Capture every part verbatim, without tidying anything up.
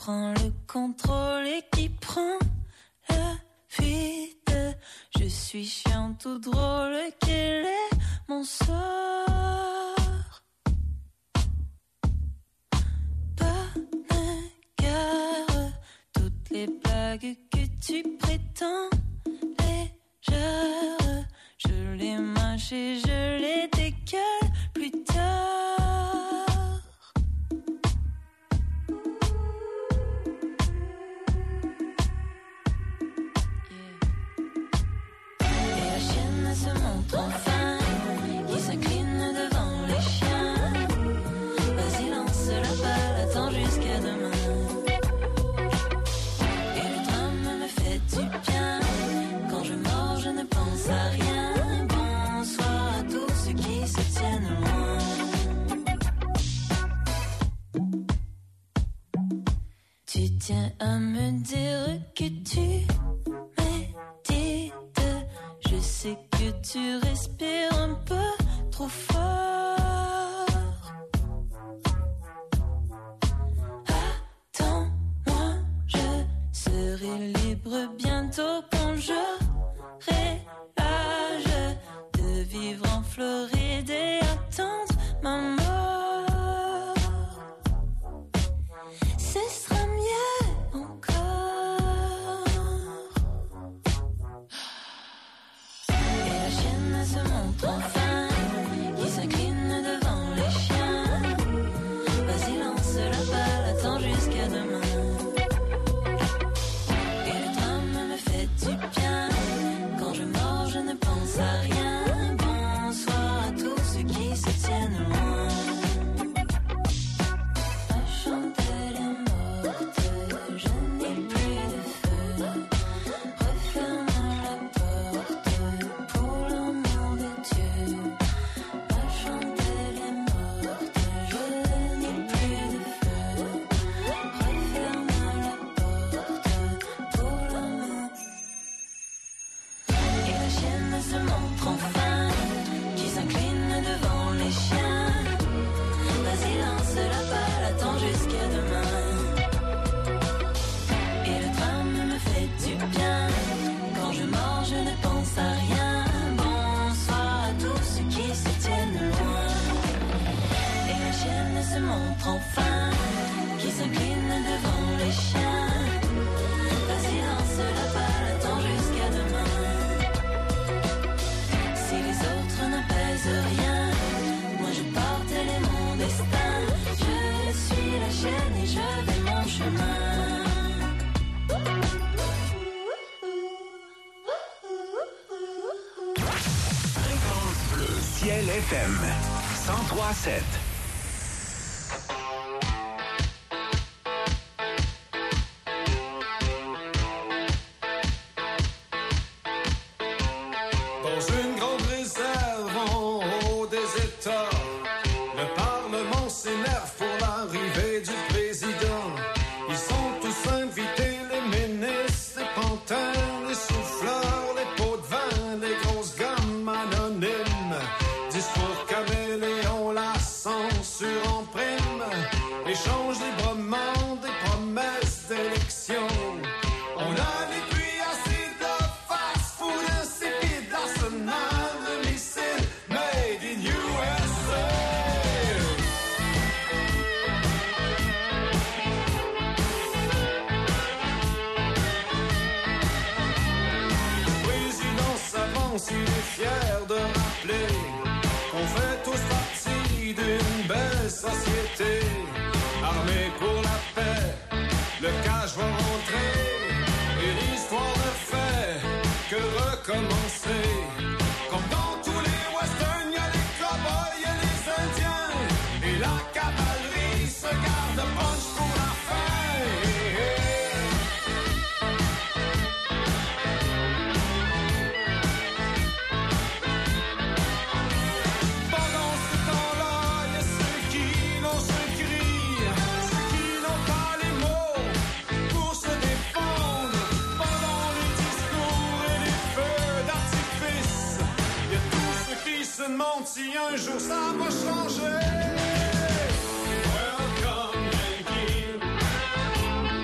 prend le contrôle et qui prend la fuite. Je suis chiant tout drôle, quel est mon sort? Bonne guerre, toutes les blagues que tu prétends légères, je les mâche et je les décale plus tard. Se montre enfin, qui s'incline devant les chiens. Vas-y, lance la balle, attends jusqu'à demain. Et le drame me fait du bien. Quand je mords, je ne pense à rien. Bonsoir à tous ceux qui se tiennent loin. Tu tiens à me dire que tu médites. Je sais que tu respires un peu trop fort. Attends-moi, je serai libre bientôt quand j'aurai l'âge de vivre en Floride et attendre ma mort. Ce sera mieux encore. Se montre enfin, qui s'incline devant les chiens. Vas-y, lance la balle, attends jusqu'à demain. Et le drame me fait du bien. Quand je mords, je ne pense à rien. Bonsoir à tous ceux qui se tiennent loin. La chandelle est morte, je n'ai plus de feu. Referme la porte pour l'amour de Dieu. La chandelle est morte, je n'ai plus de feu. Referme la porte pour l'amour. Et la chienne se montre enfin, qui s'incline devant les chiens. Vas-y, lance la balle, attends jusqu'à demain. Et le drame me fait du bien. Quand je mords, je ne pense à rien. Bonsoir à tous ceux qui se tiennent loin. Et la chienne se montre enfin, qui s'incline devant les chiens. Vas-y, lance la balle, attends jusqu'à demain. Si les autres n'apaisent rien, moi je pars, tel est mon destin. Je suis la chienne et je vais mon chemin. Ciel F M cent trois sept. Dans une grande réserve en haut des États, le Parlement s'énerve pour l'arrivée du président. Ils sont tous invités, les ministres, les pantins, les souffleurs, les pots de vin, les grosses gammes anonymes. Discours caméléon, la censure en prime, échange librement des promesses d'élection. On a les cuirassés de fast-food insipide, l'arsenal de missiles made in U S A. Le président s'avance, il est fier de rappeler qu'on fait tous partie d'une belle société. Armés pour la paix, le cash va rentrer et l'histoire ne fait que recommencer. Comme dans tous les westerns, y'a les cowboys et les indiens, et la cavalerie se garde punch pour la fin. Pendant ce temps-là, y'a ceux qui n'ont ce cri, ceux qui n'ont pas les mots pour se défendre. Pendant les discours et les feux d'artifice, y'a tous ceux qui se demandent si un jour ça va changer. Welcome, Yankee.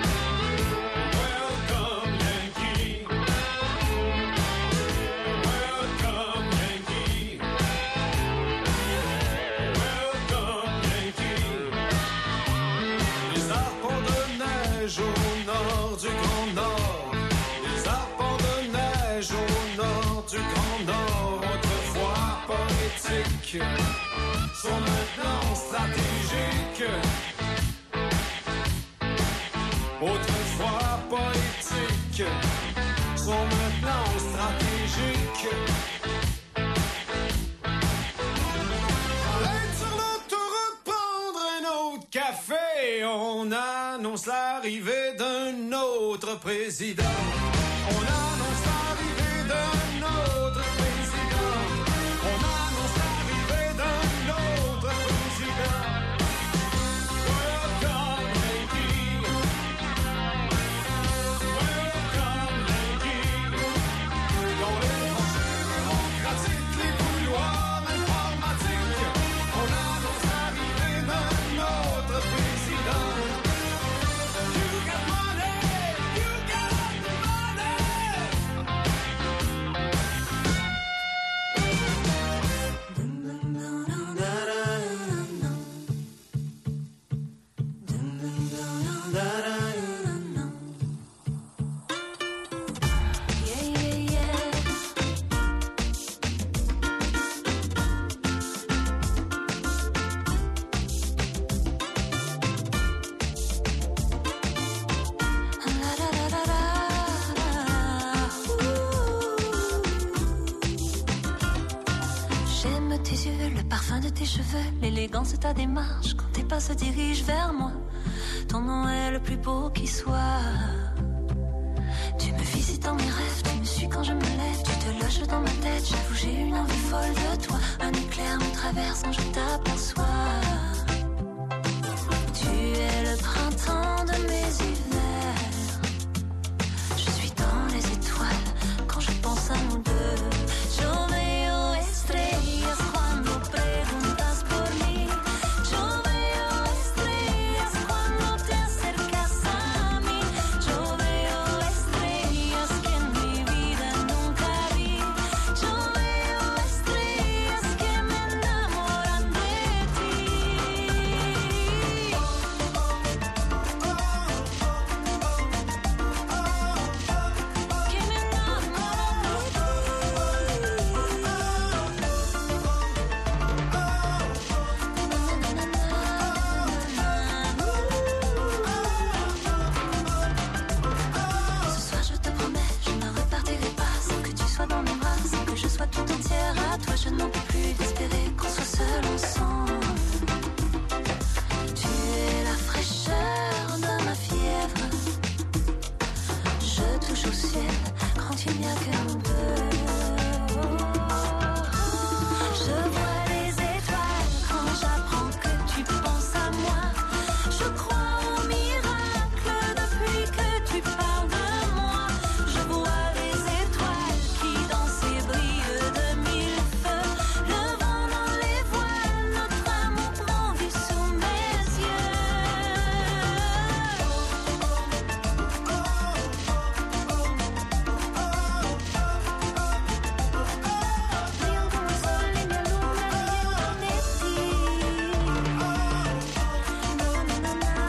du Grand Nord. Les arbres de neige au nord du Grand Nord, autrefois poétiques, sont maintenant stratégiques. Autrefois poétiques, sont maintenant stratégiques. Être sur l'autoroute, prendre un autre café, on annonce l'arrivée d'un autre président. On annonce l'arrivée d'un autre président. On annonce l'arrivée d'un autre président. Welcome, lady. Welcome, lady. Dans les rangées démocratiques, les couloirs informatiques, on annonce l'arrivée d'un autre président. You got money, you got J'aime tes yeux, le parfum de tes cheveux, l'élégance de ta démarche quand tes pas se dirigent vers moi. Ton nom est le plus beau qui soit. Tu me visites dans mes rêves, tu me suis quand je me lève, tu te loges dans ma tête, j'avoue j'ai une envie folle de toi. Un éclair me traverse quand je t'aperçois. Tu es le printemps de mes hivers. Je suis dans les étoiles quand je pense à nous deux. Yo veo estrellas cuando preguntas por mí. Yo veo estrellas cuando te acercas a mí. Yo veo estrellas que en mi vida nunca vi. Yo veo estrellas que me enamoran de ti. Que me enamoran de ti. Ce soir je te promets, je ne repartirai pas sans que tu sois dans mes bras, sans que je sois tout entière à toi. Je n'en peux plus d'espérer qu'on soit seul ensemble. Tu es la fraîcheur de ma fièvre. Je touche au ciel quand il n'y a que nous deux. Je vois les étoiles quand j'apprends que tu penses à moi. Je crois au miracle depuis que tu parles de moi. Je vois les étoiles qui dansent et brillent de mille feux. Le vent dans les voiles, notre amour grandit sous mes yeux. Brillan como el sol y la luna, brillan de ti. Na, na, na, na,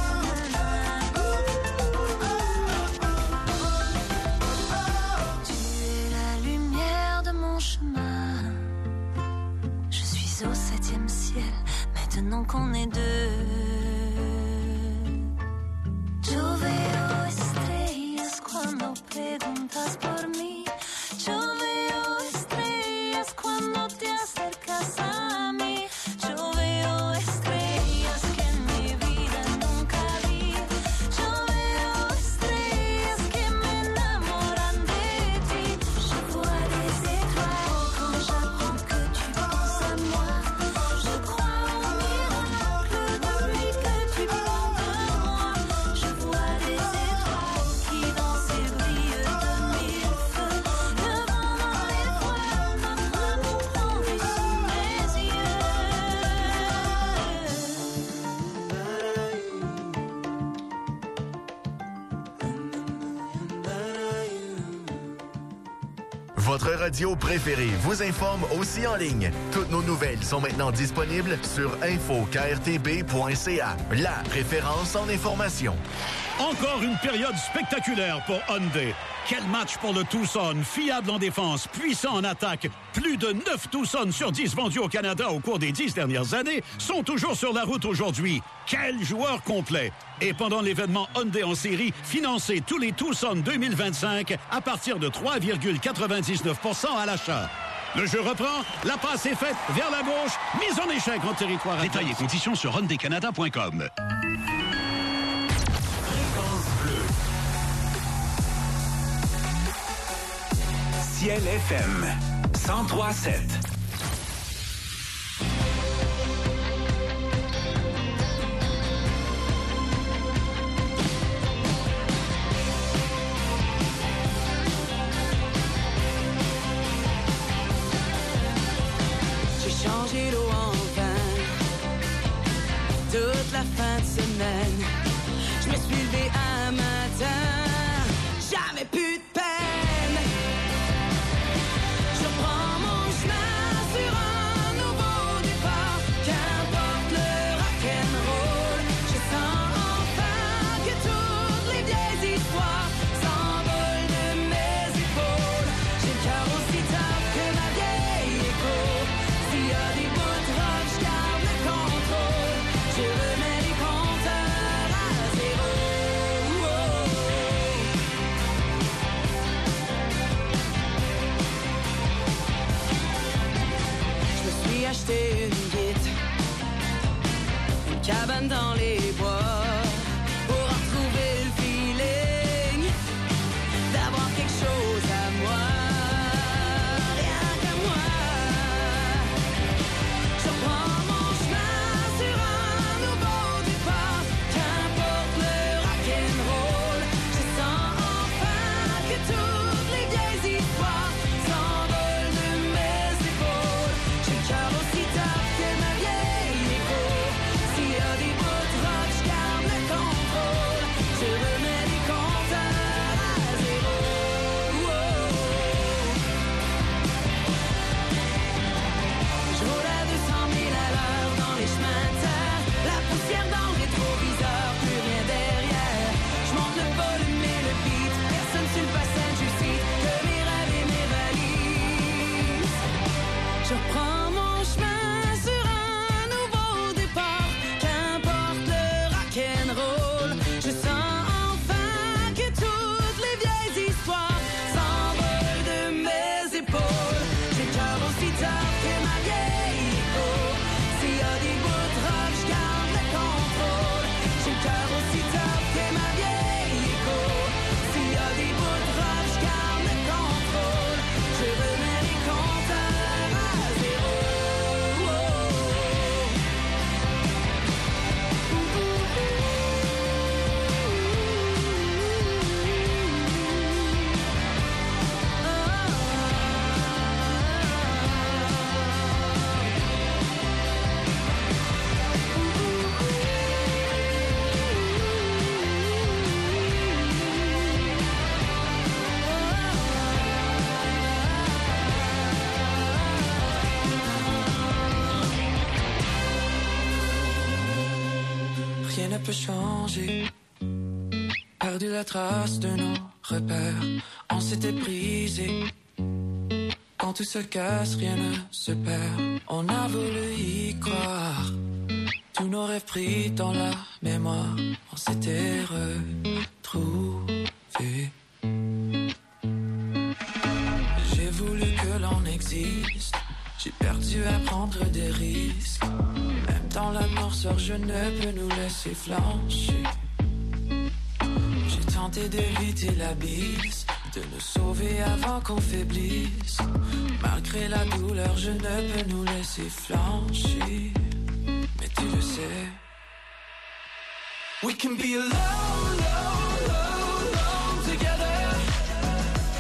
Tu es la lumière de mon chemin. Je suis au septième ciel, maintenant qu'on est deux. Yo veo estrellas cuando preguntas por mí. Yo veo estrellas cuando te acercas a mí. Yo veo estrellas que en mi vida nunca vi. Yo veo estrellas que me enamoran de ti. Je vois des étoiles quand j'apprends que tu penses à moi. Je crois au miracle depuis que tu parles de moi. Je vois des étoiles qui dansent et brillent de mille feux. Le vent dans les voiles, notre amour grandit sous mes yeux. Votre radio préférée vous informe aussi en ligne. Toutes nos nouvelles sont maintenant disponibles sur info k r t b point c a, la référence en information. Encore une période spectaculaire pour Hyundai. Quel match pour le Tucson, fiable en défense, puissant en attaque. Plus de neuf Tucson sur dix vendus au Canada au cours des dix dernières années sont toujours sur la route aujourd'hui. Quel joueur complet! Et pendant l'événement Hyundai en série, financez tous les Tucson deux mille vingt-cinq à partir de trois virgule quatre-vingt-dix-neuf pour cent à l'achat. Le jeu reprend, la passe est faite vers la gauche, mise en échec en territoire adverse. Détails et conditions sur hyundai canada point com. Ciel F M cent trois sept. J'ai changé l'eau en vin toute la fin de semaine. Je me suis levé un matin, jamais plus de peine. Je prends mon chemin sur un nouveau départ, qu'importe le rock'n'roll. Je sens enfin que toutes les vieilles histoires s'envolent de mes épaules. J'ai le cœur aussi tard que ma vieille écho. S'il y a des bouts de rock, je garde le contrôle. Je remets les compteurs à zéro. Je me suis acheté une guitare, une cabane dans les bois, pour retrouver le feeling d'avoir quelque chose à moi, rien qu'à moi. Je prends mon chemin sur un nouveau départ, qu'importe le rock'n'roll. Je sens enfin que toutes les vieilles histoires s'envolent de mes épaules. J'ai le cœur aussi tard que ma vieille écho. S'il y a des bouts de rock, je garde le contrôle. Je remets les compteurs à zéro. Je roule à deux cent mille à l'heure dans les chemins de terre. La poussière dans le rétroviseur, plus rien derrière. Je monte le volume et le beat, personne sur le passenger seat, que mes rêves et mes valises. Je reprends mon chemin sur un nouveau départ, qu'importe le rock'n'roll. Je sens enfin que toutes les vieilles histoires s'envolent de mes épaules. J'ai le cœur aussi tard que ma vieille écho. S'il y a des bouts de rock, je garde le contrôle. J'ai le cœur aussi tard que ma vieille écho. S'il y a des bouts de rock, je garde le contrôle. Je remets les compteurs à zéro. Rien ne peut changer. Perdu la trace de nos repères. On s'était brisé. Quand tout se casse, rien ne se perd. On a voulu y croire. Tous nos rêves pris dans la mémoire. On s'était retrouvés. J'ai voulu que l'on existe. J'ai perdu à prendre des risques. Même dans la noirceur, je ne peux nous laisser flancher. J'ai tenté d'éviter la bise, de nous sauver avant qu'on faiblisse. Malgré la douleur, je ne peux nous laisser flancher. Mais tu le sais. We can be alone, alone.